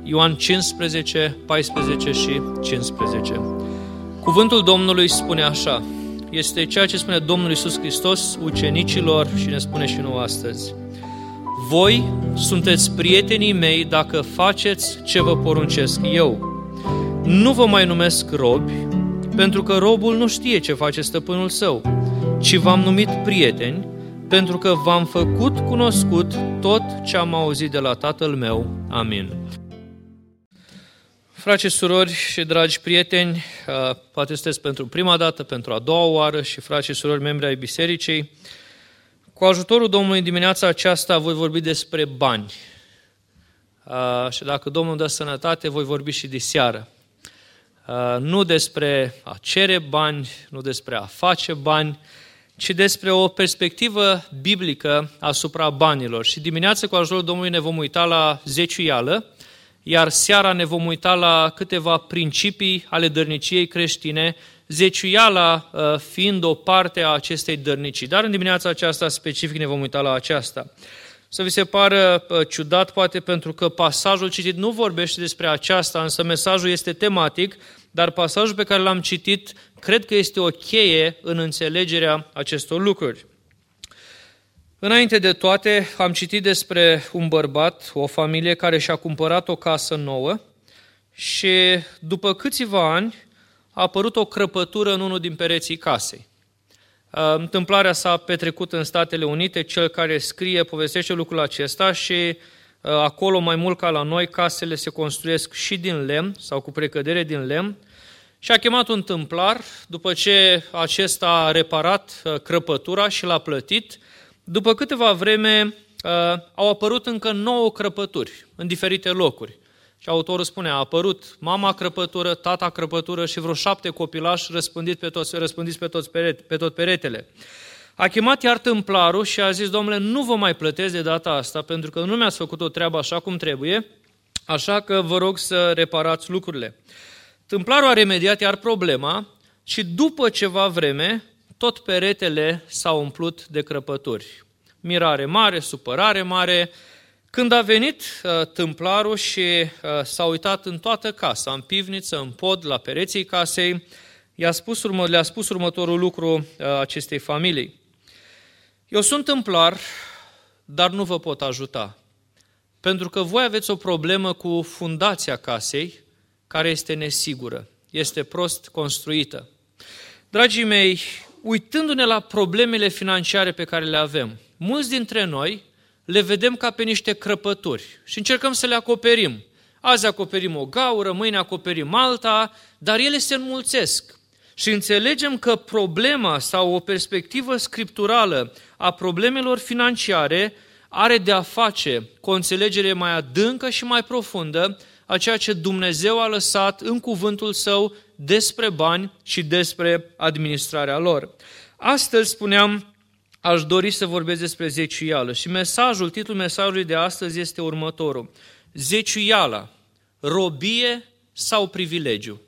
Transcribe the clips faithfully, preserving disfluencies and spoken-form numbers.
Ioan cincisprezece, paisprezece și cincisprezece. Cuvântul Domnului spune așa, este ceea ce spune Domnul Iisus Hristos ucenicilor și ne spune și nouă astăzi. Voi sunteți prietenii mei dacă faceți ce vă poruncesc eu. Nu vă mai numesc robi, pentru că robul nu știe ce face stăpânul său, ci v-am numit prieteni, pentru că v-am făcut cunoscut tot ce am auzit de la Tatăl meu. Amin. Frați și surori și dragi prieteni, poate sunteți pentru prima dată, pentru a doua oară și frați și surori membri ai bisericii, cu ajutorul Domnului dimineața aceasta voi vorbi despre bani. Și dacă Domnul dă sănătate, voi vorbi și de seară. Nu despre a cere bani, nu despre a face bani, ci despre o perspectivă biblică asupra banilor. Și dimineața, cu ajutorul Domnului, ne vom uita la zeciuială, iar seara ne vom uita la câteva principii ale dărniciei creștine, zeciuiala fiind o parte a acestei dărnicii. Dar în dimineața aceasta specific ne vom uita la aceasta. Să vi se pară ciudat, poate, pentru că pasajul citit nu vorbește despre aceasta, însă mesajul este tematic, dar pasajul pe care l-am citit cred că este o cheie în înțelegerea acestor lucruri. Înainte de toate, am citit despre un bărbat, o familie care și-a cumpărat o casă nouă și după câțiva ani a apărut o crăpătură în unul din pereții casei. Întâmplarea s-a petrecut în Statele Unite, cel care scrie povestește lucrul acesta și acolo, mai mult ca la noi, casele se construiesc și din lemn sau cu precădere din lemn și a chemat un tâmplar, după ce acesta a reparat crăpătura și l-a plătit. După câteva vreme au apărut încă nouă crăpături în diferite locuri. Și autorul spune, a apărut mama crăpătură, tata crăpătură și vreo șapte copilași răspândiți pe, toți, răspândiți pe, toți perete, pe tot peretele. A chemat iar tâmplarul și a zis, domnule, nu vă mai plătesc de data asta, pentru că nu mi-ați făcut o treabă așa cum trebuie, așa că vă rog să reparați lucrurile. Tâmplarul a remediat iar problema și după ceva vreme, tot peretele s-a umplut de crăpături. Mirare mare, supărare mare. Când a venit uh, tâmplarul și uh, s-a uitat în toată casa, în pivniță, în pod, la pereții casei, i-a spus urmă, le-a spus următorul lucru uh, acestei familii. Eu sunt tâmplar, dar nu vă pot ajuta, pentru că voi aveți o problemă cu fundația casei, care este nesigură, este prost construită. Dragii mei, uitându-ne la problemele financiare pe care le avem, mulți dintre noi le vedem ca pe niște crăpături și încercăm să le acoperim. Azi acoperim o gaură, mâine acoperim alta, dar ele se înmulțesc. Și înțelegem că problema sau o perspectivă scripturală a problemelor financiare are de a face cu o înțelegere mai adâncă și mai profundă a ceea ce Dumnezeu a lăsat în cuvântul Său despre bani și despre administrarea lor. Astăzi, spuneam, aș dori să vorbesc despre zeciuială și mesajul, titlul mesajului de astăzi este următorul. Zeciuiala, robie sau privilegiu?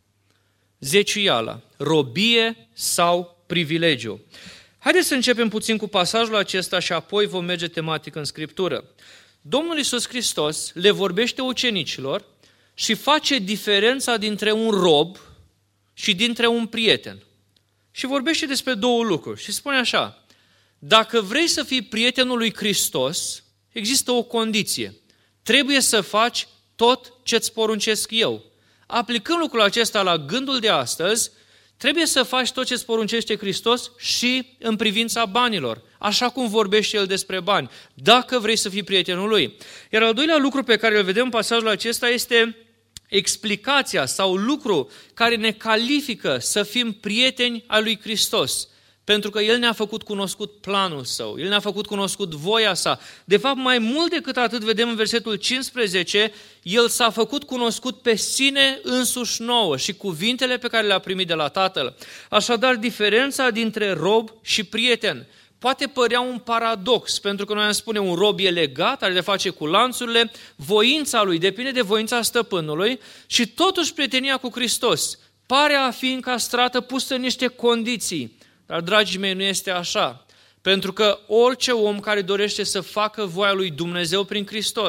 Zeciuiala, robie sau privilegiu? Haideți să începem puțin cu pasajul acesta și apoi vom merge tematic în Scriptură. Domnul Iisus Hristos le vorbește ucenicilor și face diferența dintre un rob și dintre un prieten. Și vorbește despre două lucruri și spune așa, dacă vrei să fii prietenul lui Hristos, există o condiție. Trebuie să faci tot ce-ți poruncesc eu. Aplicând lucrul acesta la gândul de astăzi, trebuie să faci tot ce-ți poruncește Hristos și în privința banilor, așa cum vorbește El despre bani, dacă vrei să fii prietenul Lui. Iar al doilea lucru pe care îl vedem în pasajul acesta este explicația sau lucru care ne califică să fim prieteni al lui Hristos. Pentru că El ne-a făcut cunoscut planul Său, El ne-a făcut cunoscut voia Sa. De fapt, mai mult decât atât, vedem în versetul cincisprezece, El s-a făcut cunoscut pe sine însuși nouă și cuvintele pe care le-a primit de la Tatăl. Așadar, diferența dintre rob și prieten poate părea un paradox, pentru că noi am spune un rob e legat, are de face cu lanțurile, voința lui depinde de voința stăpânului și totuși prietenia cu Hristos pare a fi încastrată, pusă în niște condiții. Dar, dragii mei, nu este așa. Pentru că orice om care dorește să facă voia lui Dumnezeu prin Hristos,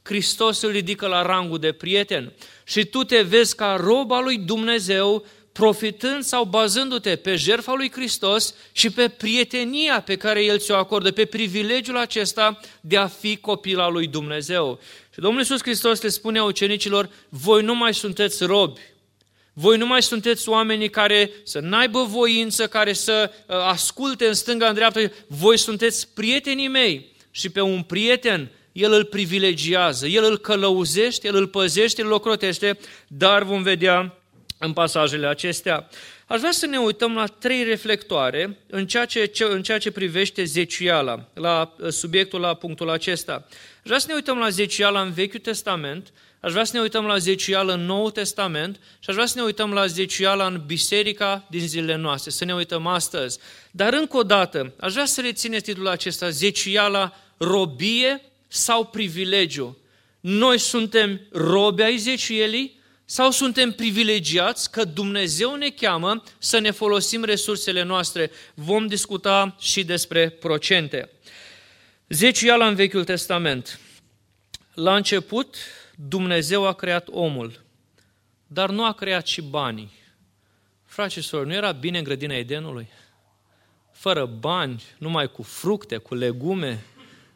Hristos îl ridică la rangul de prieten. Și tu te vezi ca rob al lui Dumnezeu, profitând sau bazându-te pe jertfa lui Hristos și pe prietenia pe care El ți-o acordă, pe privilegiul acesta de a fi copil al lui Dumnezeu. Și Domnul Iisus Hristos le spune ucenicilor, voi nu mai sunteți robi, voi nu mai sunteți oamenii care să n-aibă voință, care să asculte în stânga, în dreapta, voi sunteți prietenii mei și pe un prieten El îl privilegiază, El îl călăuzește, El îl păzește, El îl ocrotește, dar vom vedea în pasajele acestea. Aș vrea să ne uităm la trei reflectoare în ceea ce, în ceea ce privește zeciala, la subiectul, la punctul acesta. Aș vrea să ne uităm la zeciala în Vechiul Testament, aș vrea să ne uităm la zeciala în Noul Testament și aș vrea să ne uităm la zeciala în biserica din zilele noastre, să ne uităm astăzi. Dar încă o dată, aș vrea să rețineți titlul acesta, zeciala, robie sau privilegiu. Noi suntem robi ai zecielii sau suntem privilegiați că Dumnezeu ne cheamă să ne folosim resursele noastre? Vom discuta și despre procente. Zeciala în Vechiul Testament. La început, Dumnezeu a creat omul, dar nu a creat și banii. Frați și surori, nu era bine în grădina Edenului? Fără bani, numai cu fructe, cu legume,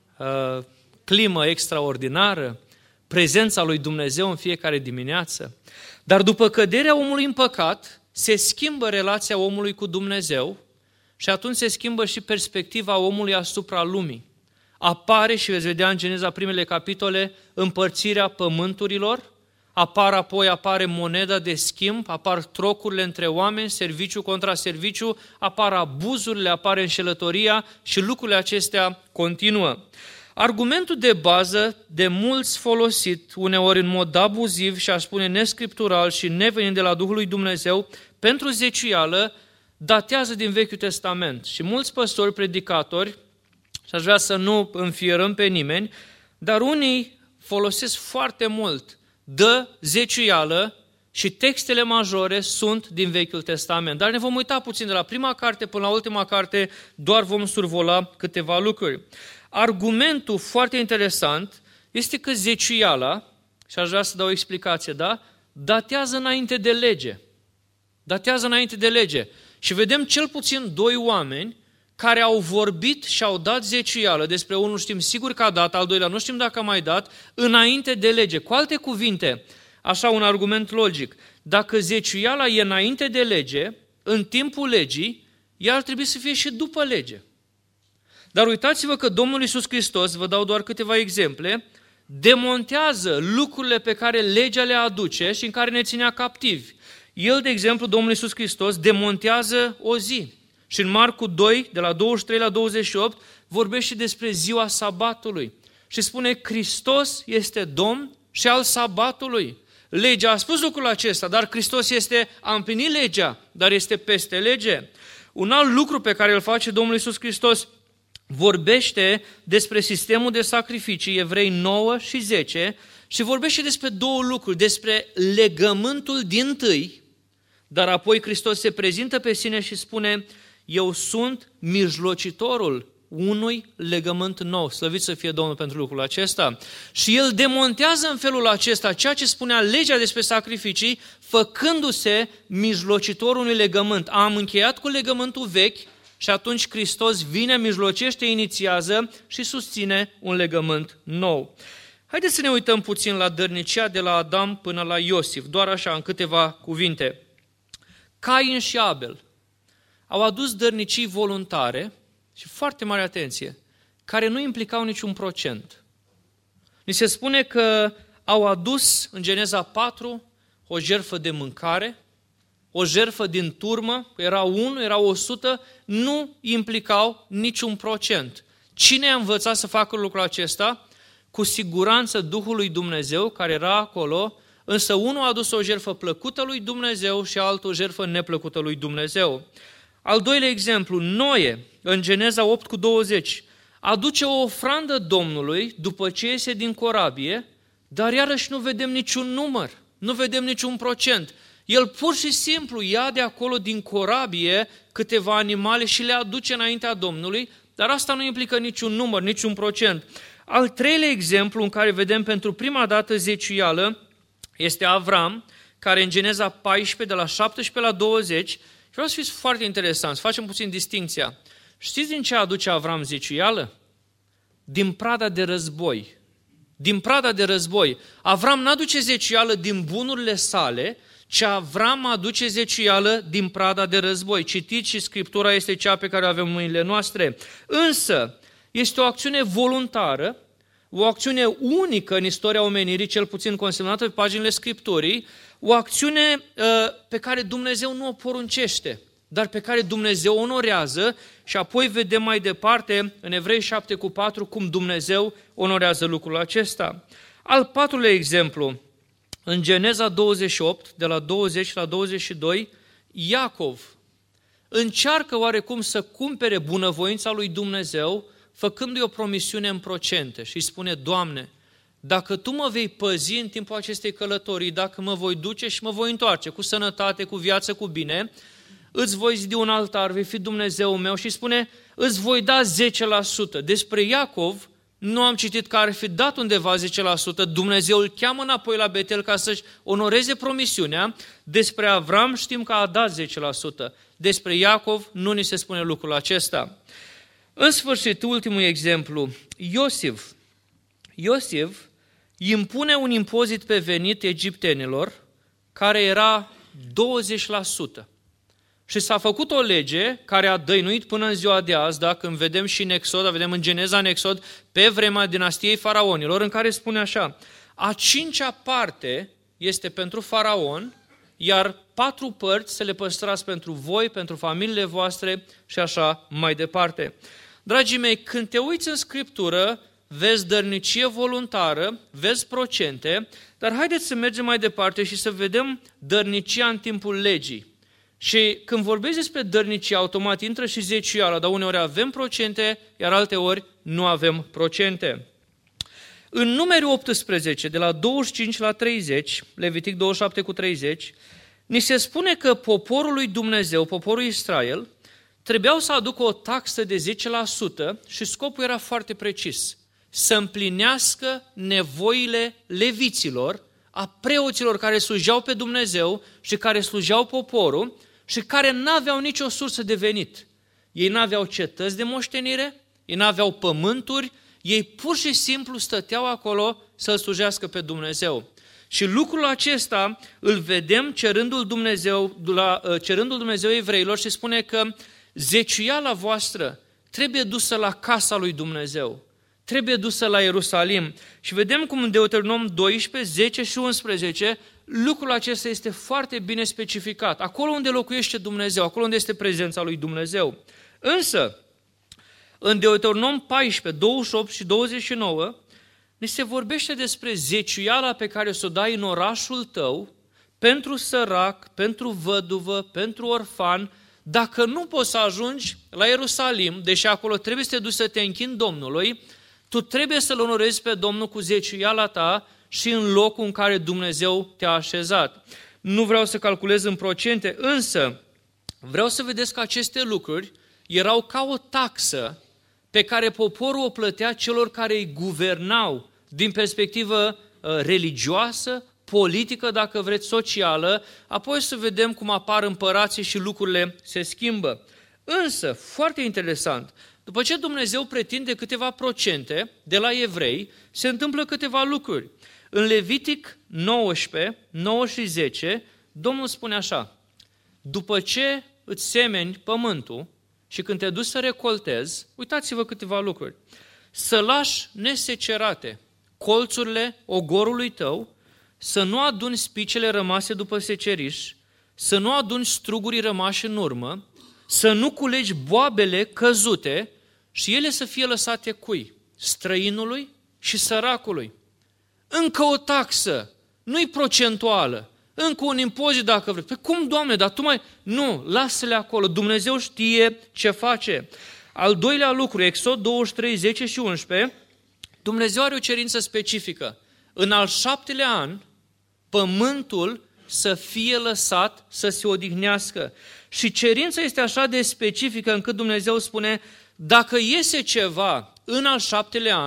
climă extraordinară, prezența lui Dumnezeu în fiecare dimineață. Dar după căderea omului în păcat, se schimbă relația omului cu Dumnezeu și atunci se schimbă și perspectiva omului asupra lumii. Apare, și veți vedea în Geneza primele capitole, împărțirea pământurilor, apar apoi apare moneda de schimb, apar trocurile între oameni, serviciu contra serviciu, apar abuzurile, apare înșelătoria și lucrurile acestea continuă. Argumentul de bază, de mulți folosit, uneori în mod abuziv și aș spune nescriptural și nevenind de la Duhul lui Dumnezeu, pentru zecială, datează din Vechiul Testament. Și mulți păstori, predicatori, și aș vrea să nu înfierăm pe nimeni, dar unii folosesc foarte mult, dă zecială și textele majore sunt din Vechiul Testament. Dar ne vom uita puțin de la prima carte până la ultima carte, doar vom survola câteva lucruri. Argumentul foarte interesant este că zeciala, și aș vrea să dau o explicație, da? Datează înainte de lege. Datează înainte de lege. Și vedem cel puțin doi oameni care au vorbit și au dat zecială, despre unul știm sigur că a dat, al doilea nu știm dacă a mai dat, înainte de lege. Cu alte cuvinte, așa un argument logic, dacă zeciala e înainte de lege, în timpul legii, ea ar trebui să fie și după lege. Dar uitați-vă că Domnul Iisus Hristos, vă dau doar câteva exemple, demontează lucrurile pe care legea le aduce și în care ne ținea captivi. El, de exemplu, Domnul Iisus Hristos, demontează o zi. Și în Marcu doi, de la douăzeci și trei la douăzeci și opt, vorbește despre ziua sabatului. Și spune, Hristos este Domn și al sabatului. Legea a spus lucrul acesta, dar Hristos este, a împlinit legea, dar este peste lege. Un alt lucru pe care îl face Domnul Iisus Hristos, vorbește despre sistemul de sacrificii, Evrei nouă și zece, și vorbește despre două lucruri, despre legământul dintâi, dar apoi Hristos se prezintă pe sine și spune, eu sunt mijlocitorul unui legământ nou. Slăvit să fie Domnul pentru lucrul acesta. Și el demontează în felul acesta ceea ce spunea legea despre sacrificii, făcându-se mijlocitorul unui legământ. Am încheiat cu legământul vechi și atunci Hristos vine, mijlocește, inițiază și susține un legământ nou. Haideți să ne uităm puțin la dărnicia de la Adam până la Iosif, doar așa, în câteva cuvinte. Cain și Abel au adus dărnicii voluntare și foarte mare atenție, care nu implicau niciun procent. Ni se spune că au adus în Geneza patru o jertfă de mâncare, o jertfă din turmă, era unu, era o sută, nu implicau niciun procent. Cine a învățat să facă lucrul acesta? Cu siguranță Duhul lui Dumnezeu care era acolo, însă unul a adus o jertfă plăcută lui Dumnezeu și altul o jertfă neplăcută lui Dumnezeu. Al doilea exemplu, Noe, în Geneza opt cu douăzeci, aduce o ofrandă Domnului după ce iese din corabie, dar iarăși nu vedem niciun număr, nu vedem niciun procent. El pur și simplu ia de acolo din corabie câteva animale și le aduce înaintea Domnului, dar asta nu implică niciun număr, niciun procent. Al treilea exemplu în care vedem pentru prima dată zeciuială este Avram, care în Geneza paisprezece, de la șaptesprezece la douăzeci, și vreau să fiți foarte interesanți, facem puțin distinția. Știți din ce aduce Avram zeciuială? Din prada de război. Din prada de război. Avram n-aduce zeciuială din bunurile sale, ci Avram aduce zeciuială din prada de război. Citiți și Scriptura este cea pe care o avem în mâinile noastre. Însă, este o acțiune voluntară, o acțiune unică în istoria omenirii, cel puțin consemnată pe paginile Scripturii, o acțiune uh, pe care Dumnezeu nu o poruncește, dar pe care Dumnezeu o onorează și apoi vedem mai departe în Evrei șapte cu patru cum Dumnezeu onorează lucrul acesta. Al patrulea exemplu, în Geneza douăzeci și opt, de la douăzeci la douăzeci și doi, Iacov încearcă oarecum să cumpere bunăvoința lui Dumnezeu, făcându-i o promisiune în procente și îi spune: Doamne, dacă Tu mă vei păzi în timpul acestei călătorii, dacă mă voi duce și mă voi întoarce cu sănătate, cu viață, cu bine, îți voi zidi un altar, vei fi Dumnezeul meu, și spune, îți voi da zece la sută. Despre Iacov nu am citit că ar fi dat undeva zece la sută, Dumnezeu îl cheamă înapoi la Betel ca să-și onoreze promisiunea. Despre Avram știm că a dat zece la sută. Despre Iacov nu ni se spune lucrul acesta. În sfârșit, ultimul exemplu, Iosif. Iosif impune un impozit pe venit egiptenilor care era douăzeci la sută. Și s-a făcut o lege care a dăinuit până în ziua de azi, da, când vedem și în Exod, vedem în Geneza, în Exod, pe vremea dinastiei faraonilor, în care spune așa: a cincea parte este pentru faraon, iar patru părți să le păstrați pentru voi, pentru familiile voastre și așa mai departe. Dragii mei, când te uiți în Scriptură, vezi dărnicie voluntară, vezi procente, dar haideți să mergem mai departe și să vedem dărnicia în timpul legii. Și când vorbesc despre dărnicie, automat intră și zeciuiala, dar uneori avem procente, iar alteori nu avem procente. În Numeri optsprezece, de la douăzeci și cinci la treizeci, Levitic douăzeci și șapte cu treizeci, ni se spune că poporul lui Dumnezeu, poporul Israel, trebuiau să aducă o taxă de zece la sută și scopul era foarte precis: să împlinească nevoile leviților, a preoților care slujeau pe Dumnezeu și care slujeau poporul și care n-aveau nicio sursă de venit. Ei n-aveau cetăți de moștenire, ei n-aveau pământuri, ei pur și simplu stăteau acolo să-L slujească pe Dumnezeu. Și lucrul acesta îl vedem cerându-l Dumnezeu, la, cerându-l Dumnezeu evreilor și spune că zeciuiala voastră trebuie dusă la casa lui Dumnezeu, trebuie dusă la Ierusalim. Și vedem cum în Deuteronom doisprezece, zece și unsprezece, lucrul acesta este foarte bine specificat. Acolo unde locuiește Dumnezeu, acolo unde este prezența lui Dumnezeu. Însă, în Deuteronom paisprezece, douăzeci și opt și douăzeci și nouă, ni se vorbește despre zeciuiala pe care o să o dai în orașul tău, pentru sărac, pentru văduvă, pentru orfan. Dacă nu poți să ajungi la Ierusalim, deși acolo trebuie să te duci să te închini Domnului, tu trebuie să-L onorezi pe Domnul cu zeciuiala ta și în locul în care Dumnezeu te-a așezat. Nu vreau să calculez în procente, însă vreau să vedeți că aceste lucruri erau ca o taxă pe care poporul o plătea celor care îi guvernau din perspectivă religioasă, politică, dacă vreți, socială, apoi să vedem cum apar împărații și lucrurile se schimbă. Însă, foarte interesant, după ce Dumnezeu pretinde câteva procente de la evrei, se întâmplă câteva lucruri. În Levitic nouăsprezece, nouă și zece, Domnul spune așa: după ce îți semeni pământul și când te duci să recoltezi, uitați-vă câteva lucruri. Să lași nesecerate colțurile ogorului tău, să nu aduni spicele rămase după seceriș, să nu aduni strugurii rămași în urmă, să nu culegi boabele căzute și ele să fie lăsate cui? Străinului și săracului. Încă o taxă, nu-i procentuală, încă un impozit dacă vrei. Păi cum, Doamne, dar tu mai... Nu, lasă-le acolo, Dumnezeu știe ce face. Al doilea lucru, Exod douăzeci și trei, zece și unsprezece, Dumnezeu are o cerință specifică. În al șaptelea an, pământul să fie lăsat să se odihnească. Și cerința este așa de specifică încât Dumnezeu spune: dacă iese ceva în al șaptelea an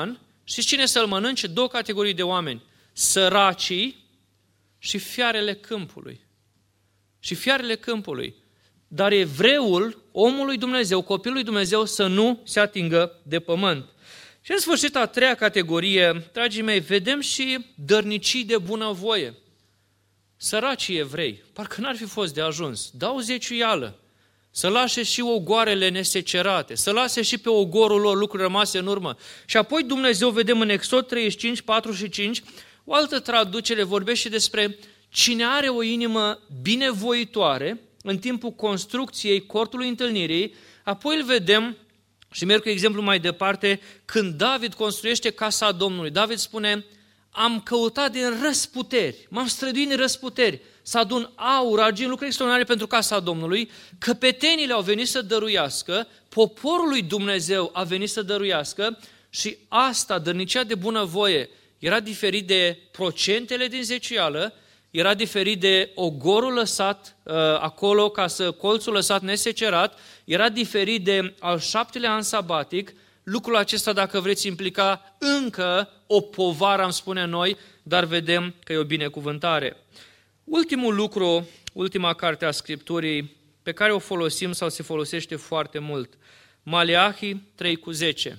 Știți cine să-l mănânce? Două categorii de oameni. Săracii și fiarele câmpului. Și fiarele câmpului. Dar evreul, omul lui Dumnezeu, copilul lui Dumnezeu, să nu se atingă de pământ. Și în sfârșit, a treia categorie, dragii mei, vedem și dărnicii de bunăvoie. Săracii evrei, parcă n-ar fi fost de ajuns, dau zeciuială, să lase și ogoarele nesecerate, să lase și pe ogorul lor lucruri rămase în urmă. Și apoi Dumnezeu, vedem în Exod treizeci și cinci, patru și cinci, o altă traducere vorbește despre cine are o inimă binevoitoare în timpul construcției cortului întâlnirii, apoi îl vedem, și merg cu exemplu mai departe, când David construiește casa Domnului. David spune, am căutat din răsputeri, m-am străduit din răsputeri, să adun aur, argint, lucruri extraordinare pentru casa Domnului, căpetenile au venit să dăruiască, poporul lui Dumnezeu a venit să dăruiască și asta, dărnicea de bunăvoie, era diferit de procentele din zeciuială, era diferit de ogorul lăsat uh, acolo, ca să colțul lăsat nesecerat, era diferit de al șaptelea an sabatic. Lucrul acesta, dacă vreți, implica încă o povară, am spune noi, dar vedem că e o binecuvântare. Ultimul lucru, ultima carte a Scripturii, pe care o folosim sau se folosește foarte mult, Maleahi trei cu zece.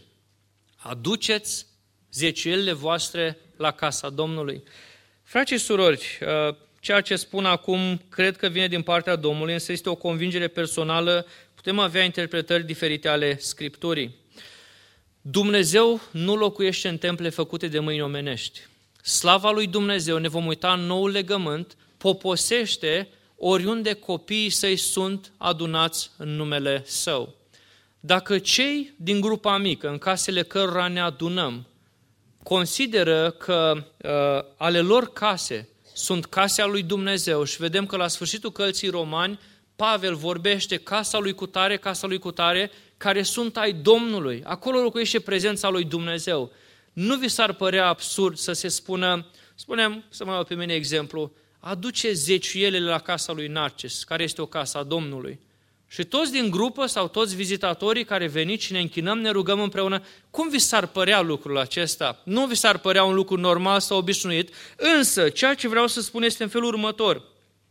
Aduceți zeciuielile voastre la casa Domnului. Frați și surori, ceea ce spun acum cred că vine din partea Domnului, însă este o convingere personală, putem avea interpretări diferite ale Scripturii. Dumnezeu nu locuiește în temple făcute de mâini omenești. Slava lui Dumnezeu, ne vom uita în noul legământ, poposește oriunde copiii săi sunt adunați în numele Său. Dacă cei din grupa mică, în casele cărora ne adunăm, consideră că uh, ale lor case sunt case ale lui Dumnezeu și vedem că la sfârșitul cărții Romani, Pavel vorbește casa lui cutare, casa lui cutare, care sunt ai Domnului. Acolo locuiește prezența lui Dumnezeu. Nu vi s-ar părea absurd să se spună, spunem, să mă iau pe mine exemplu, aduce zeciuielele la casa lui Narcis, care este o casă a Domnului. Și toți din grupă sau toți vizitatorii care veniți și ne închinăm, ne rugăm împreună, cum vi s-ar părea lucrul acesta? Nu vi s-ar părea un lucru normal sau obișnuit, însă ceea ce vreau să spun este în felul următor.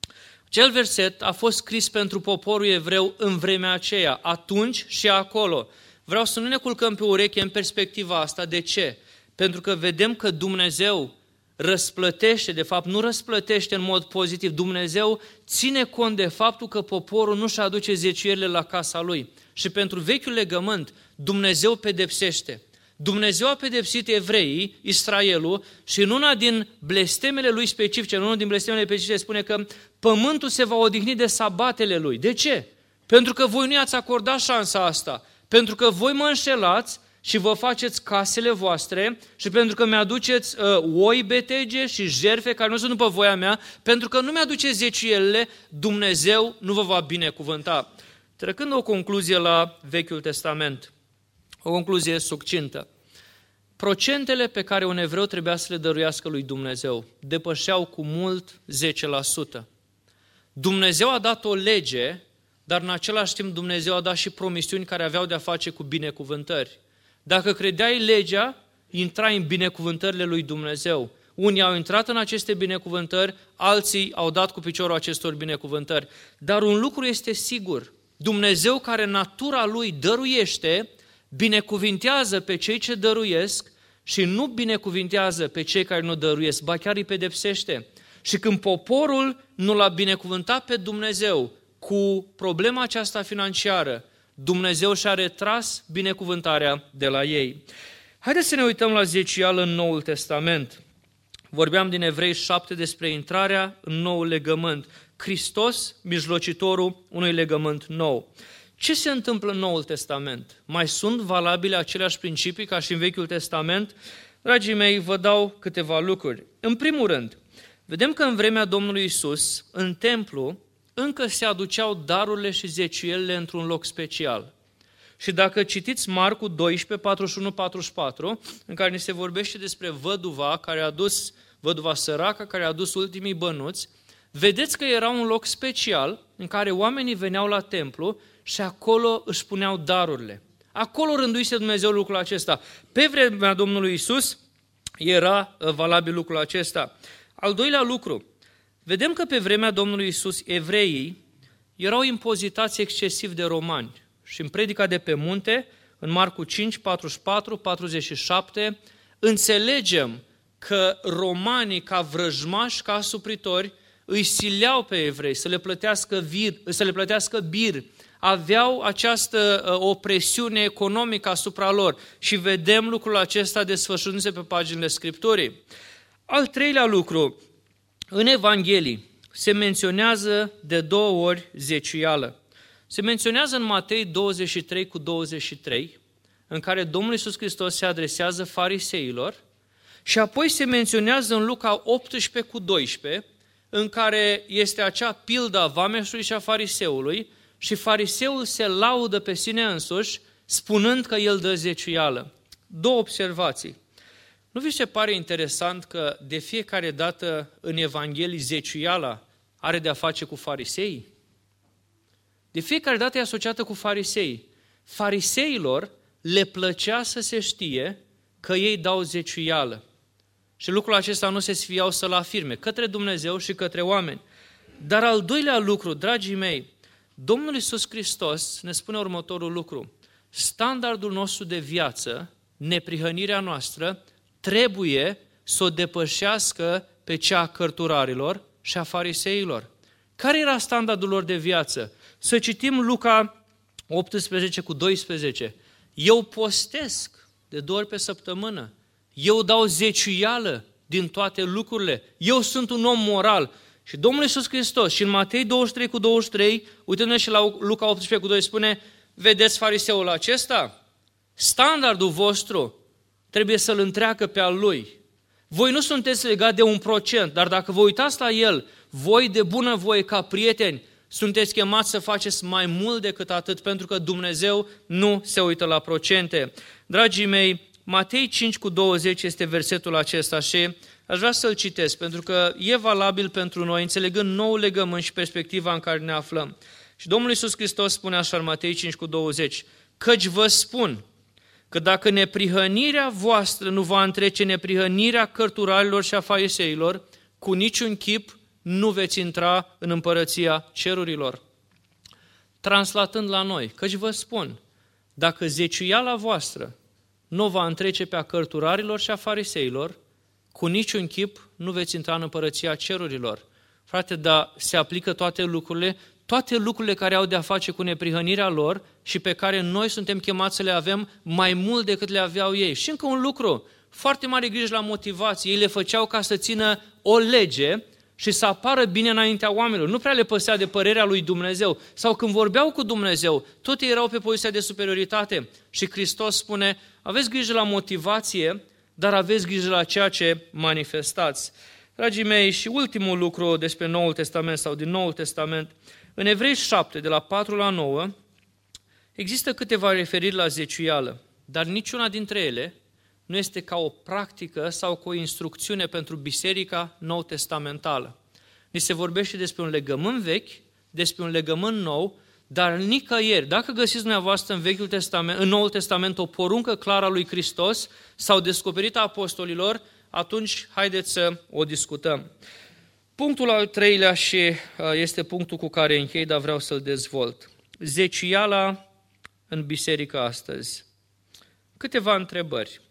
Acel verset a fost scris pentru poporul evreu în vremea aceea, atunci și acolo. Vreau să nu ne culcăm pe ureche în perspectiva asta. De ce? Pentru că vedem că Dumnezeu răsplătește, de fapt nu răsplătește în mod pozitiv. Dumnezeu ține cont de faptul că poporul nu-și aduce zeciuielile la casa lui. Și pentru vechiul legământ, Dumnezeu pedepsește. Dumnezeu a pedepsit evreii, Israelul, și în una din blestemele lui specifice, în unul din blestemele specifice spune că pământul se va odihni de sabatele lui. De ce? Pentru că voi nu i-ați acordat șansa asta. Pentru că voi mă înșelați și vă faceți casele voastre și pentru că mi-aduceți uh, oi betege și jerfe care nu sunt după voia mea, pentru că nu mi-aduceți zeciuielile, Dumnezeu nu vă va binecuvânta. Trecând o concluzie la Vechiul Testament, o concluzie succintă. Procentele pe care un evreu trebuia să le dăruiască lui Dumnezeu depășeau cu mult zece la sută. Dumnezeu a dat o lege, dar în același timp Dumnezeu a dat și promisiuni care aveau de-a face cu binecuvântări. Dacă credeai legea, intrai în binecuvântările lui Dumnezeu. Unii au intrat în aceste binecuvântări, alții au dat cu piciorul acestor binecuvântări. Dar un lucru este sigur, Dumnezeu care natura lui dăruiește, binecuvintează pe cei ce dăruiesc și nu binecuvintează pe cei care nu dăruiesc, ba chiar îi pedepsește. Și când poporul nu l-a binecuvântat pe Dumnezeu cu problema aceasta financiară, Dumnezeu și-a retras binecuvântarea de la ei. Haideți să ne uităm la zeciuială în Noul Testament. Vorbeam din Evrei șapte despre intrarea în noul legământ. Hristos, mijlocitorul unui legământ nou. Ce se întâmplă în Noul Testament? Mai sunt valabile aceleași principii ca și în Vechiul Testament? Dragii mei, vă dau câteva lucruri. În primul rând, vedem că în vremea Domnului Isus, în templu, încă se aduceau darurile și zeciuielile într-un loc special. Și dacă citiți Marcu doisprezece, patruzeci și unu patruzeci și patru, în care ni se vorbește despre văduva care a adus, văduva săracă care a adus ultimii bănuți, vedeți că era un loc special în care oamenii veneau la templu și acolo își puneau darurile. Acolo rânduise Dumnezeu lucrul acesta. Pe vremea Domnului Iisus era valabil lucrul acesta. Al doilea lucru, vedem că pe vremea Domnului Iisus evreii erau impozitați excesiv de romani. Și în predica de pe munte, în Marcu cinci, patruzeci și patru, patruzeci și șapte, înțelegem că romanii, ca vrăjmași, ca supritori, îi sileau pe evrei să le plătească, vir, să le plătească bir, aveau această uh, opresiune economică asupra lor și vedem lucrul acesta desfășurându-se pe paginile Scripturii. Al treilea lucru, în Evanghelii se menționează de două ori zeciuială. Se menționează în Matei douăzeci și trei cu douăzeci și trei, în care Domnul Iisus Hristos se adresează fariseilor, și apoi se menționează în Luca optsprezece cu doisprezece, în care este acea pildă a vameșului și a fariseului, și fariseul se laudă pe sine însuși, spunând că el dă zeciuială. Două observații. Nu vi se pare interesant că de fiecare dată în Evanghelii zeciuiala are de-a face cu farisei? De fiecare dată e asociată cu farisei. Fariseilor le plăcea să se știe că ei dau zeciuială. Și lucrul acesta nu se sfiau să-l afirme către Dumnezeu și către oameni. Dar al doilea lucru, dragii mei, Domnul Iisus Hristos ne spune următorul lucru. Standardul nostru de viață, neprihănirea noastră, trebuie să o depășească pe cea a cărturarilor și a fariseilor. Care era standardul lor de viață? Să citim Luca optsprezece cu doisprezece. Eu postesc de două ori pe săptămână. Eu dau zeciuială din toate lucrurile. Eu sunt un om moral. Și Domnul Iisus Hristos, și în Matei douăzeci și trei cu douăzeci și trei, uitându-ne și la Luca optsprezece cu doi, spune, vedeți fariseul acesta? Standardul vostru trebuie să-l întreacă pe al lui. Voi nu sunteți legați de un procent, dar dacă vă uitați la el, voi de bunăvoie ca prieteni, sunteți chemați să faceți mai mult decât atât, pentru că Dumnezeu nu se uită la procente. Dragii mei, Matei cinci cu douăzeci este versetul acesta și aș vrea să-l citesc, pentru că e valabil pentru noi, înțelegând nou legământ și perspectiva în care ne aflăm. Și Domnul Iisus Hristos spune așa în Matei cinci cu douăzeci, căci vă spun că dacă neprihănirea voastră nu va întrece neprihănirea cărturarilor și a fariseilor, cu niciun chip nu veți intra în împărăția cerurilor. Translatând la noi, căci vă spun, dacă zeciuiala voastră nu va întrece pe a cărturarilor și a fariseilor, cu niciun chip nu veți intra în împărăția cerurilor. Frate, dar se aplică toate lucrurile, toate lucrurile care au de-a face cu neprihănirea lor și pe care noi suntem chemați să le avem mai mult decât le aveau ei. Și încă un lucru, foarte mare grijă la motivație, ei le făceau ca să țină o lege și să apară bine înaintea oamenilor. Nu prea le păsea de părerea lui Dumnezeu. Sau când vorbeau cu Dumnezeu, tot erau pe poziția de superioritate. Și Hristos spune, aveți grijă la motivație, dar aveți grijă la ceea ce manifestați. Dragii mei, și ultimul lucru despre Noul Testament sau din Noul Testament, în Evrei șapte, de la patru la nouă, există câteva referiri la zeciuială, dar niciuna dintre ele nu este ca o practică sau ca o instrucțiune pentru biserica nou-testamentală. Ni se vorbește despre un legământ vechi, despre un legământ nou, dar nicăieri, dacă găsiți dumneavoastră în, Vechiul Testament, în Noul Testament o poruncă clară a lui Hristos sau descoperită a apostolilor, atunci haideți să o discutăm. Punctul al treilea și este punctul cu care închei, dar vreau să-l dezvolt. Zeciuiala în biserică astăzi. Câteva întrebări.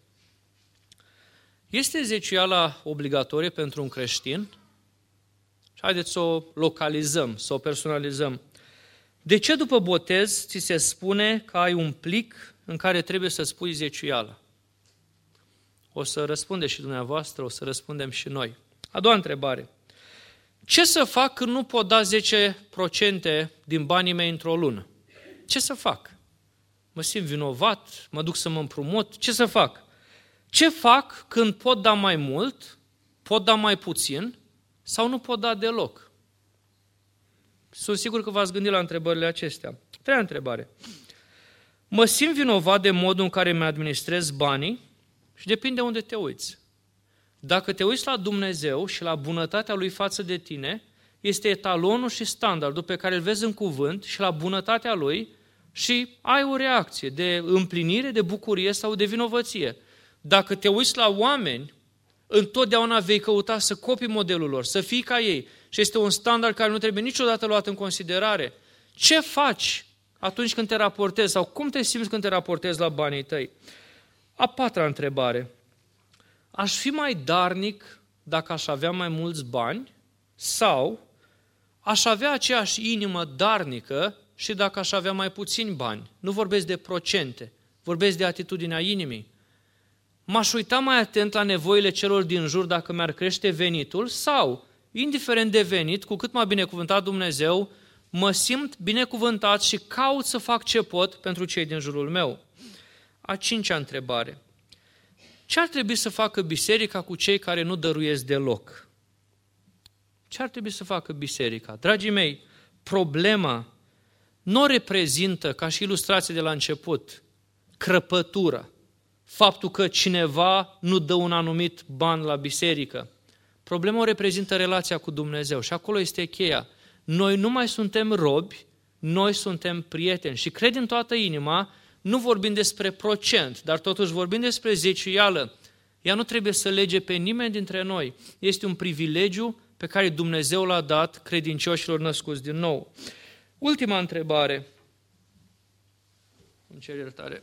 Este zeciuiala obligatorie pentru un creștin? Haideți să o localizăm, să o personalizăm. De ce după botez ți se spune că ai un plic în care trebuie să spui zeciuiala? O să răspundeți și dumneavoastră, o să răspundem și noi. A doua întrebare. Ce să fac când nu pot da zece la sută din banii mei într-o lună? Ce să fac? Mă simt vinovat? Mă duc să mă împrumut? Ce să fac? Ce fac când pot da mai mult, pot da mai puțin sau nu pot da deloc? Sunt sigur că v-ați gândit la întrebările acestea. Treia întrebare. Mă simt vinovat de modul în care mi-administrez banii și depinde unde te uiți. Dacă te uiți la Dumnezeu și la bunătatea Lui față de tine, este etalonul și standardul pe care îl vezi în cuvânt și la bunătatea Lui, și ai o reacție de împlinire, de bucurie sau de vinovăție. Dacă te uiți la oameni, întotdeauna vei căuta să copii modelul lor, să fii ca ei. Și este un standard care nu trebuie niciodată luat în considerare. Ce faci atunci când te raportezi sau cum te simți când te raportezi la banii tăi? A patra întrebare. Aș fi mai darnic dacă aș avea mai mulți bani sau aș avea aceeași inimă darnică și dacă aș avea mai puțini bani? Nu vorbesc de procente, vorbesc de atitudinea inimii. M-aș uita mai atent la nevoile celor din jur dacă mi-ar crește venitul sau, indiferent de venit, cu cât m-a binecuvântat Dumnezeu, mă simt binecuvântat și caut să fac ce pot pentru cei din jurul meu. A cincea întrebare. Ce ar trebui să facă biserica cu cei care nu dăruiesc deloc? Ce ar trebui să facă biserica? Dragii mei, problema nu reprezintă, ca și ilustrație de la început, crăpătură, faptul că cineva nu dă un anumit ban la biserică. Problema o reprezintă relația cu Dumnezeu și acolo este cheia. Noi nu mai suntem robi, noi suntem prieteni și cred în toată inima, nu vorbim despre procent, dar totuși vorbim despre zeciuială. Ea nu trebuie să lege pe nimeni dintre noi. Este un privilegiu pe care Dumnezeu l-a dat credincioșilor născuți din nou. Ultima întrebare. Îmi cer iertare.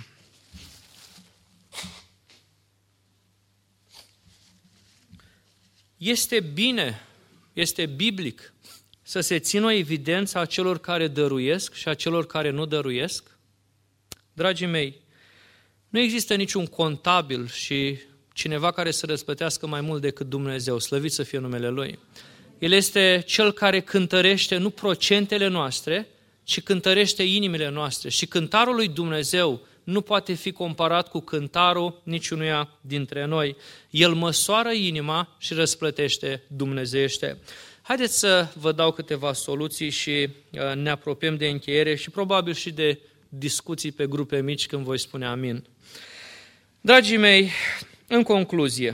Este bine, este biblic să se țină o evidență a celor care dăruiesc și a celor care nu dăruiesc? Dragii mei, nu există niciun contabil și cineva care să răsplătească mai mult decât Dumnezeu, slăvit să fie numele Lui. El este Cel care cântărește nu procentele noastre, ci cântărește inimile noastre. Și cântarul lui Dumnezeu nu poate fi comparat cu cântarul niciunuia dintre noi. El măsoară inima și răsplătește dumnezeiește. Haideți să vă dau câteva soluții și ne apropiem de încheiere și probabil și de discuții pe grupe mici când voi spune amin. Dragii mei, în concluzie,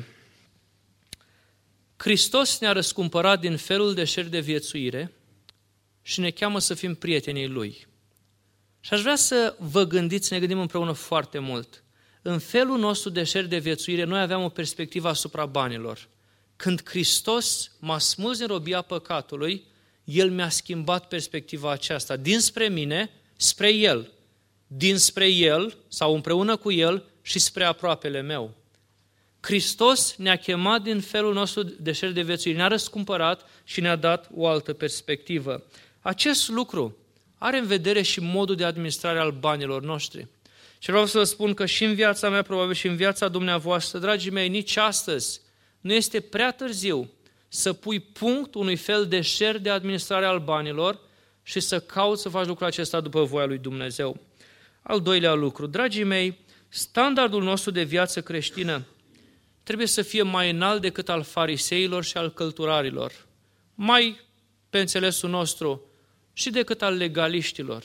Hristos ne-a răscumpărat din felul de șer de viețuire și ne cheamă să fim prietenii Lui. Și aș vrea să vă gândiți, să ne gândim împreună foarte mult. În felul nostru de șer de viețuire, noi aveam o perspectivă asupra banilor. Când Hristos m-a smuls din robia păcatului, El mi-a schimbat perspectiva aceasta, dinspre mine, spre El, dinspre El sau împreună cu El și spre aproapele meu. Hristos ne-a chemat din felul nostru de șer de viețuire, ne-a răscumpărat și ne-a dat o altă perspectivă. Acest lucru are în vedere și modul de administrare al banilor noștri. Și vreau să vă spun că și în viața mea, probabil și în viața dumneavoastră, dragii mei, nici astăzi nu este prea târziu să pui punct unui fel de șer de administrare al banilor și să cauți să faci lucrul acesta după voia lui Dumnezeu. Al doilea lucru, dragii mei, standardul nostru de viață creștină trebuie să fie mai înalt decât al fariseilor și al călturarilor, mai, pe înțelesul nostru, și decât al legaliștilor.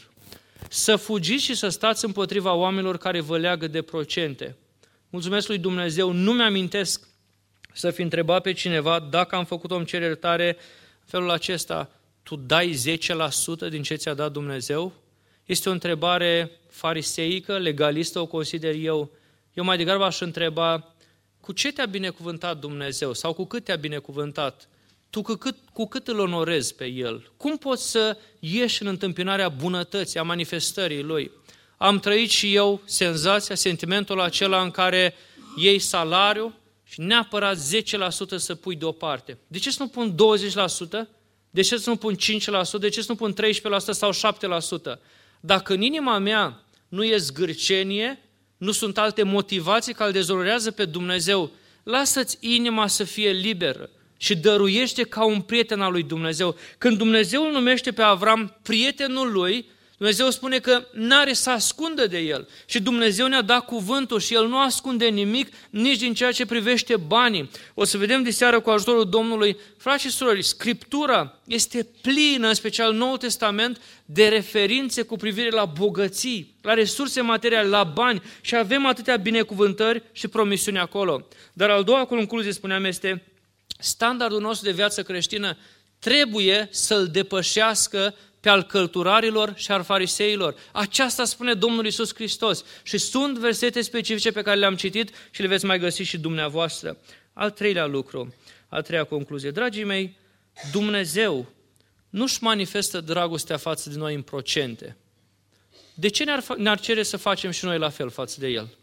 Să fugiți și să stați împotriva oamenilor care vă leagă de procente. Mulțumesc lui Dumnezeu, nu mi-amintesc să fi întrebat pe cineva dacă am făcut o cerere tare în felul acesta, tu dai zece la sută din ce ți-a dat Dumnezeu? Este o întrebare fariseică, legalistă, o consider eu. Eu mai degrabă aș întreba, cu ce te-a binecuvântat Dumnezeu sau cu cât te-a binecuvântat? Tu cu cât, cu cât îl onorezi pe El? Cum poți să ieși în întâmpinarea bunătății, a manifestării Lui? Am trăit și eu senzația, sentimentul acela în care iei salariu și neapărat zece la sută să pui deoparte. De ce să nu pun douăzeci la sută? De ce să nu pun cinci la sută? De ce să nu pun treisprezece la sută sau șapte la sută? Dacă în inima mea nu e zgârcenie, nu sunt alte motivații care îl dezonorează pe Dumnezeu, lasă-ți inima să fie liberă și dăruiește ca un prieten al lui Dumnezeu. Când Dumnezeu îl numește pe Avram prietenul lui, Dumnezeu spune că n-are să ascundă de el. Și Dumnezeu ne-a dat cuvântul și El nu ascunde nimic, nici din ceea ce privește banii. O să vedem de seară cu ajutorul Domnului. Frați și surori, Scriptura este plină, în special Noul Testament, de referințe cu privire la bogății, la resurse materiale, la bani și avem atâtea binecuvântări și promisiuni acolo. Dar al doua concluzie, spuneam, este standardul nostru de viață creștină trebuie să-l depășească pe al călturarilor și al fariseilor. Aceasta spune Domnul Iisus Hristos. Și sunt versete specifice pe care le-am citit și le veți mai găsi și dumneavoastră. Al treilea lucru, a treia concluzie. Dragii mei, Dumnezeu nu-și manifestă dragostea față de noi în procente. De ce ne-ar, ne-ar cere să facem și noi la fel față de El?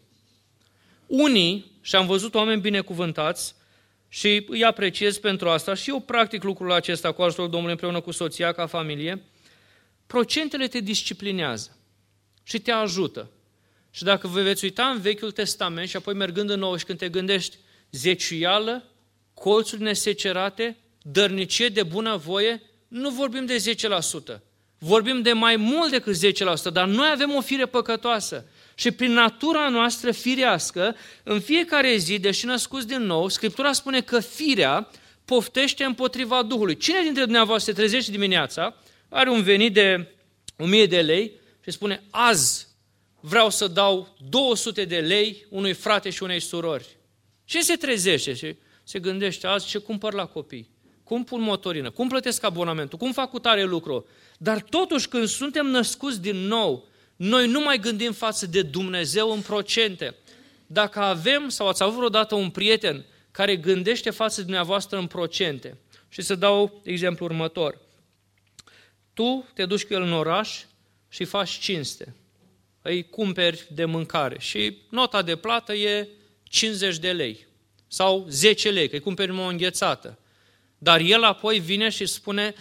Unii, și am văzut oameni binecuvântați, și îi apreciez pentru asta și eu practic lucrul acesta cu ajutorul Domnului împreună cu soția ca familie, procentele te disciplinează și te ajută. Și dacă vă veți uita în Vechiul Testament și apoi mergând în Nou și când te gândești zeciuială, colțuri nesecerate, dărnicie de bunăvoie, nu vorbim de zece la sută. Vorbim de mai mult decât zece la sută, dar noi avem o fire păcătoasă. Și prin natura noastră firească, în fiecare zi, deși născuți din nou, Scriptura spune că firea poftește împotriva Duhului. Cine dintre dumneavoastră se trezește dimineața, are un venit de o mie de lei și spune, azi vreau să dau două sute de lei unui frate și unei surori? Cine se trezește și se gândește, azi ce cumpăr la copii? Cum pun motorină? Cum plătesc abonamentul? Cum fac cu tare lucru? Dar totuși când suntem născuți din nou, noi nu mai gândim față de Dumnezeu în procente. Dacă avem sau ați avut vreodată un prieten care gândește față de dumneavoastră în procente, și să dau exemplu următor. Tu te duci cu el în oraș și faci cinste. Îi cumperi de mâncare și nota de plată e cincizeci de lei sau zece lei, că îi cumperi o înghețată. Dar el apoi vine și spune,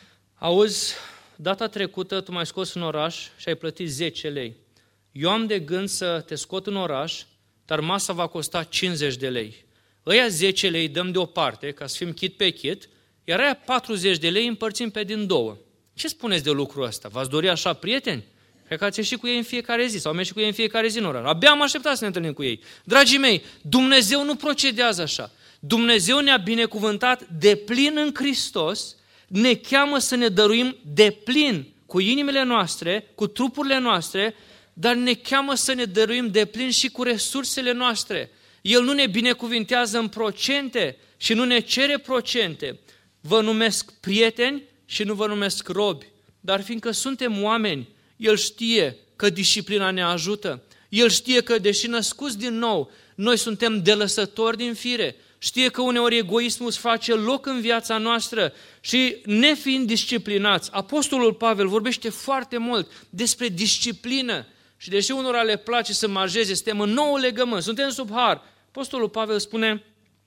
auzi, data trecută tu m-ai scos în oraș și ai plătit zece lei. Eu am de gând să te scot în oraș, dar masa va costa cincizeci de lei. Ăia zece lei dăm deoparte, ca să fim chit pe chit, iar aia patruzeci de lei împărțim pe din două. Ce spuneți de lucrul ăsta? V-ați dori așa prieteni? Cred că ați ieșit cu ei în fiecare zi sau mergi cu ei în fiecare zi în oraș. Abia am așteptat să ne întâlnim cu ei. Dragii mei, Dumnezeu nu procedează așa. Dumnezeu ne-a binecuvântat de plin în Hristos, ne cheamă să ne dăruim de plin cu inimile noastre, cu trupurile noastre, dar ne cheamă să ne dăruim de plin și cu resursele noastre. El nu ne binecuvintează în procente și nu ne cere procente. Vă numesc prieteni și nu vă numesc robi, dar fiindcă suntem oameni, El știe că disciplina ne ajută. El știe că, deși născuți din nou, noi suntem delăsători din fire. Știe că uneori egoismul îți face loc în viața noastră și nefiind disciplinați, Apostolul Pavel vorbește foarte mult despre disciplină și deși unora le place să marjeze, suntem în nou legământ, suntem sub har. Apostolul Pavel spune,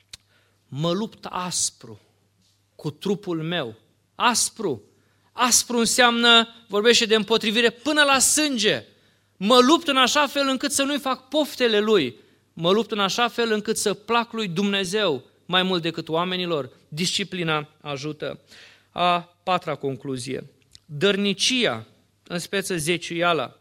mă lupt aspru cu trupul meu. Aspru. Aspru înseamnă, vorbește de împotrivire până la sânge. Mă lupt în așa fel încât să nu-i fac poftele lui. Mă lupt în așa fel încât să plac lui Dumnezeu mai mult decât oamenilor. Disciplina ajută. A patra concluzie. Dărnicia, în speță zeciuiala,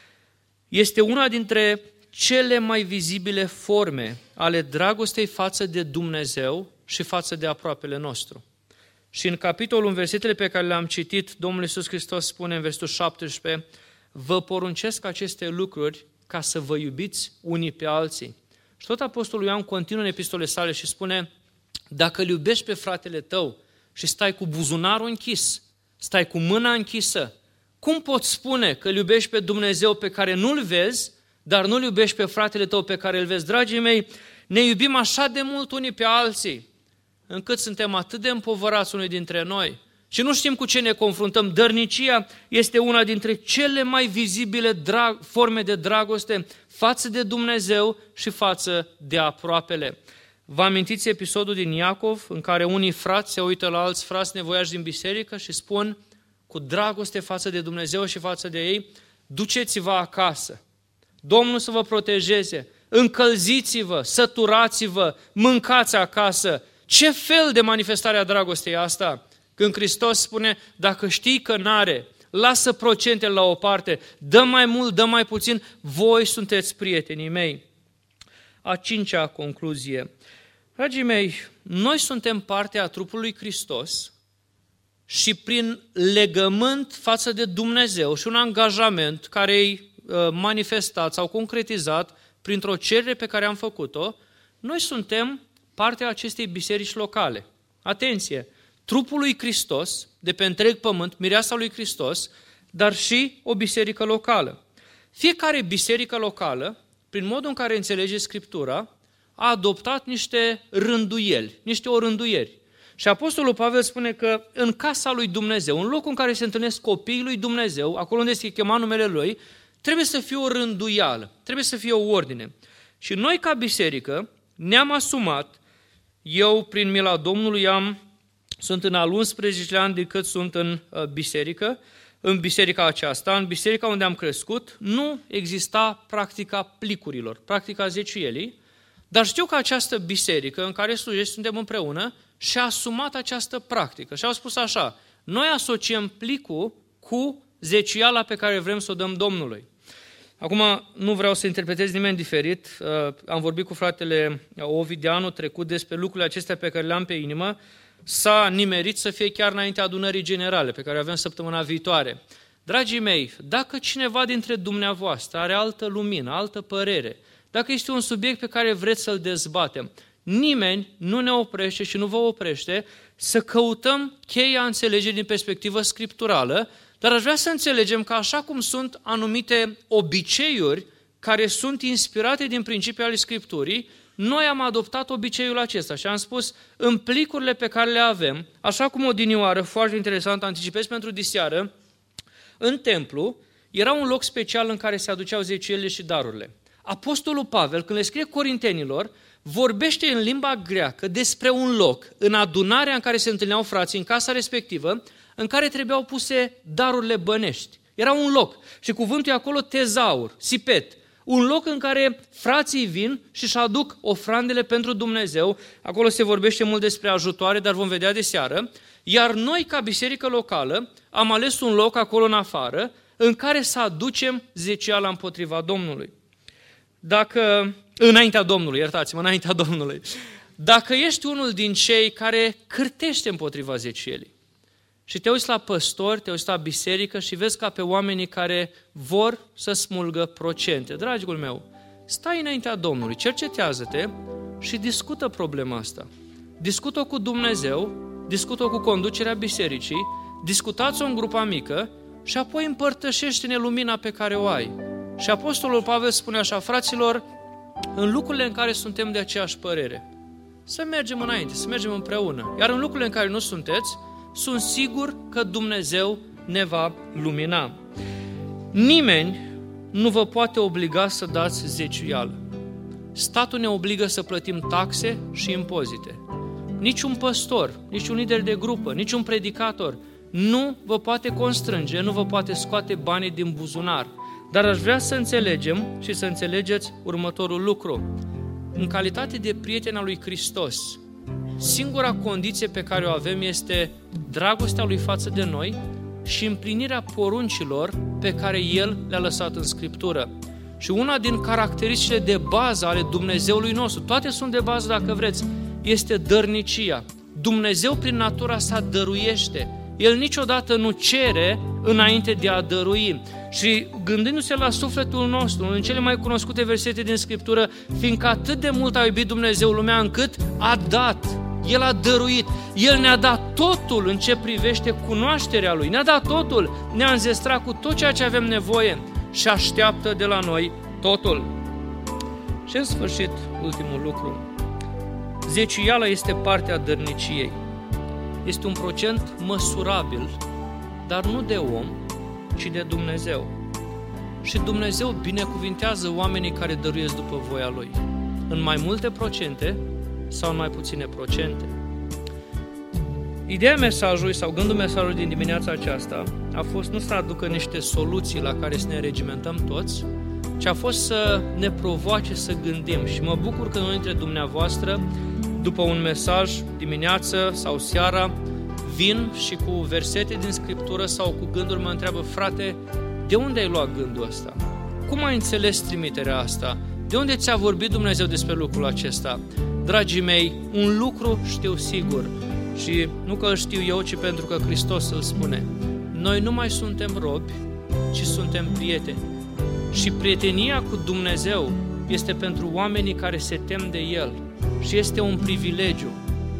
este una dintre cele mai vizibile forme ale dragostei față de Dumnezeu și față de aproapele nostru. Și în capitolul, în versetele pe care le-am citit, Domnul Iisus Hristos spune în versetul șaptesprezece, vă poruncesc aceste lucruri ca să vă iubiți unii pe alții. Și tot Apostolul Ioan continuă în epistole sale și spune, dacă îl iubești pe fratele tău și stai cu buzunarul închis, stai cu mâna închisă, cum poți spune că îl iubești pe Dumnezeu pe care nu-l vezi, dar nu-l iubești pe fratele tău pe care îl vezi? Dragii mei, ne iubim așa de mult unii pe alții, încât suntem atât de împovărați unii dintre noi și nu știm cu ce ne confruntăm. Dărnicia este una dintre cele mai vizibile drag- forme de dragoste față de Dumnezeu și față de aproapele. Vă amintiți episodul din Iacov în care unii frați se uită la alți frați nevoiași din biserică și spun cu dragoste față de Dumnezeu și față de ei, duceți-vă acasă, Domnul să vă protejeze, încălziți-vă, săturați-vă, mâncați acasă. Ce fel de manifestare a dragostei e asta? Când Hristos spune, dacă știi că n-are, lasă procentele la o parte, dă mai mult, dă mai puțin, voi sunteți prietenii mei. A cincea concluzie. Dragii mei, noi suntem parte a trupului Hristos și prin legământ față de Dumnezeu și un angajament care e manifestat sau concretizat printr-o cerere pe care am făcut-o, noi suntem partea acestei biserici locale. Atenție! trupul lui Hristos, de pe întreg pământ, mireasa lui Hristos, dar și o biserică locală. Fiecare biserică locală, prin modul în care înțelege Scriptura, a adoptat niște rânduieli, niște orânduieri. Și Apostolul Pavel spune că în casa lui Dumnezeu, în locul în care se întâlnesc copiii lui Dumnezeu, acolo unde se chema numele Lui, trebuie să fie o rânduială, trebuie să fie o ordine. Și noi ca biserică ne-am asumat, eu prin mila Domnului am, sunt în al unsprezecelea an de cât sunt în biserică, în biserica aceasta, în biserica unde am crescut, nu exista practica plicurilor, practica zeciuielii, dar știu că această biserică în care slujesc, suntem împreună, și-a asumat această practică și au spus așa: noi asociem plicul cu zeciuiala pe care vrem să o dăm Domnului. Acum, nu vreau să interpretez nimeni diferit, am vorbit cu fratele Ovid anul trecut despre lucrurile acestea pe care le-am pe inimă, s-a nimerit să fie chiar înaintea adunării generale, pe care o avem săptămâna viitoare. Dragii mei, dacă cineva dintre dumneavoastră are altă lumină, altă părere, dacă este un subiect pe care vreți să-l dezbatem, nimeni nu ne oprește și nu vă oprește să căutăm cheia înțelegerii din perspectivă scripturală, dar aș vrea să înțelegem că așa cum sunt anumite obiceiuri care sunt inspirate din principii ale Scripturii, noi am adoptat obiceiul acesta și am spus, în plicurile pe care le avem, așa cum odinioară, foarte interesant, anticipez pentru diseară, în templu era un loc special în care se aduceau zeciuielile și darurile. Apostolul Pavel, când le scrie corintenilor, vorbește în limba greacă despre un loc, în adunarea în care se întâlneau frații, în casa respectivă, în care trebuiau puse darurile bănești. Era un loc și cuvântul e acolo tezaur, sipet, un loc în care frații vin și își aduc ofrandele pentru Dumnezeu. Acolo se vorbește mult despre ajutoare, dar vom vedea de seară. Iar noi, ca biserică locală, am ales un loc acolo în afară, în care să aducem zeciala împotriva Domnului. Dacă, înaintea Domnului, iertați-mă, înaintea Domnului. Dacă ești unul din cei care cârtește împotriva zecielii și te uiți la păstori, te uiți la biserică și vezi ca pe oamenii care vor să smulgă procente, dragul meu, stai înaintea Domnului, cercetează-te și discută problema asta. Discută-o cu Dumnezeu, discută-o cu conducerea bisericii, discutați-o în grupa mică și apoi împărtășește-ne lumina pe care o ai. Și Apostolul Pavel spune așa: fraților, în lucrurile în care suntem de aceeași părere, să mergem înainte, să mergem împreună. Iar în lucrurile în care nu sunteți, sunt sigur că Dumnezeu ne va lumina. Nimeni nu vă poate obliga să dați zeciuială. Statul ne obligă să plătim taxe și impozite. Niciun păstor, niciun lider de grupă, niciun predicator nu vă poate constrânge, nu vă poate scoate banii din buzunar. Dar aș vrea să înțelegem și să înțelegeți următorul lucru. În calitate de prieten al lui Hristos, singura condiție pe care o avem este dragostea lui față de noi și împlinirea poruncilor pe care El le-a lăsat în Scriptură. Și una din caracteristicile de bază ale Dumnezeului nostru, toate sunt de bază dacă vreți, este dărnicia. Dumnezeu prin natura sa dăruiește. El niciodată nu cere înainte de a dărui. Și gândindu-se la sufletul nostru, unul din cele mai cunoscute versete din Scriptură, fiindcă atât de mult a iubit Dumnezeu lumea încât a dat, El a dăruit, El ne-a dat totul în ce privește cunoașterea Lui, ne-a dat totul, ne-a înzestrat cu tot ceea ce avem nevoie și așteaptă de la noi totul. Și în sfârșit, ultimul lucru, zeciuiala este partea dărniciei. Este un procent măsurabil, dar nu de om, ci de Dumnezeu. Și Dumnezeu binecuvintează oamenii care dăruiesc după voia Lui, în mai multe procente sau în mai puține procente. Ideea mesajului sau gândul mesajului din dimineața aceasta a fost nu să aducă niște soluții la care să ne regimentăm toți, ci a fost să ne provoace să gândim. Și mă bucur că unul dintre dumneavoastră, după un mesaj dimineață sau seara, vin și cu versete din Scriptură sau cu gânduri mă întreabă: frate, de unde ai luat gândul ăsta? Cum ai înțeles trimiterea asta? De unde ți-a vorbit Dumnezeu despre lucrul acesta? Dragii mei, un lucru știu sigur și nu că îl știu eu, ci pentru că Hristos îl spune. Noi nu mai suntem robi, ci suntem prieteni. Și prietenia cu Dumnezeu este pentru oamenii care se tem de El și este un privilegiu.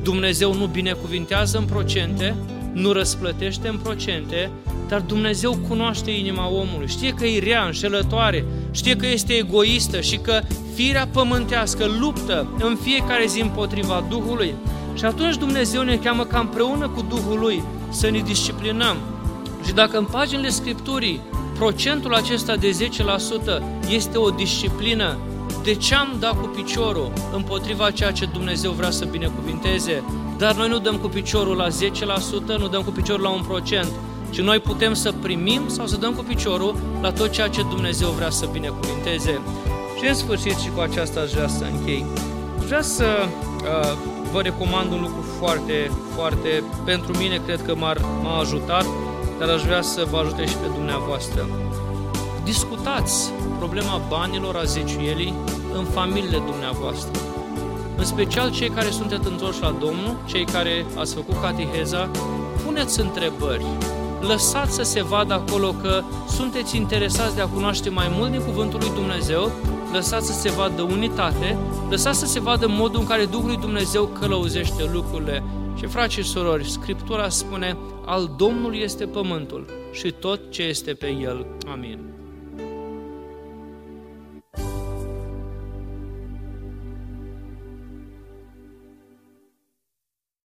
Dumnezeu nu binecuvintează în procente, nu răsplătește în procente, dar Dumnezeu cunoaște inima omului, știe că e rea, înșelătoare, știe că este egoistă și că firea pământească luptă în fiecare zi împotriva Duhului. Și atunci Dumnezeu ne cheamă ca împreună cu Duhul Lui să ne disciplinăm. Și dacă în paginile Scripturii procentul acesta de zece la sută este o disciplină, de ce am dat cu piciorul împotriva ceea ce Dumnezeu vrea să binecuvinteze? Dar noi nu dăm cu piciorul la zece la sută, nu dăm cu piciorul la un procent, ci noi putem să primim sau să dăm cu piciorul la tot ceea ce Dumnezeu vrea să binecuvinteze. Și în sfârșit, și cu aceasta aș vrea să închei, aș vrea să uh, vă recomand un lucru foarte, foarte, pentru mine cred că m-ar, m-a ajutat, dar aș vrea să vă ajute și pe dumneavoastră. Discutați problema banilor, a zeciuielii în familiile dumneavoastră. În special cei care sunteți întorși la Domnul, cei care ați făcut cateheza, puneți întrebări. Lăsați să se vadă acolo că sunteți interesați de a cunoaște mai mult din Cuvântul lui Dumnezeu, lăsați să se vadă unitate, lăsați să se vadă modul în care Duhul lui Dumnezeu călăuzește lucrurile. Și frați și surori, Scriptura spune, al Domnului este pământul și tot ce este pe el. Amin.